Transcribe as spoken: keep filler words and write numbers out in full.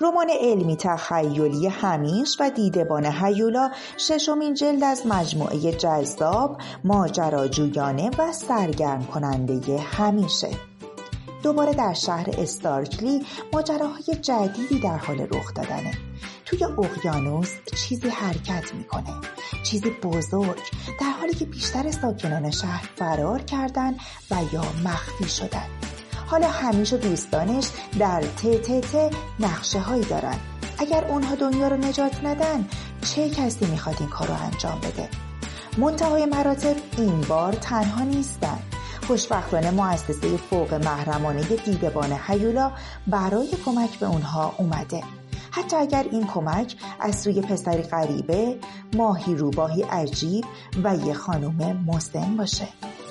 رمان علمی تخیلی همیش و دیدبان هیولا ششمین جلد از مجموعه جذاب، ماجراجویانه و سرگرم کننده همیشه. دوباره در شهر استارکلی ماجراهای جدیدی در حال رخ دادنه. توی اقیانوس چیزی حرکت میکنه، چیزی بزرگ، در حالی که بیشتر ساکنان شهر فرار کردن و یا مخفی شدن. حالا همیش و دوستانش در ته ته ته نقشه هایی دارن. اگر اونها دنیا رو نجات ندن، چه کسی میخواد این کار رو انجام بده؟ منتهای مراتب این بار تنها نیستن. خوشبختانه مؤسسه فوق محرمانه دیدبان هیولا برای کمک به اونها اومده. حتی اگر این کمک از سوی پسری غریبه، ماهی روباهی عجیب و یه خانم مسن باشه.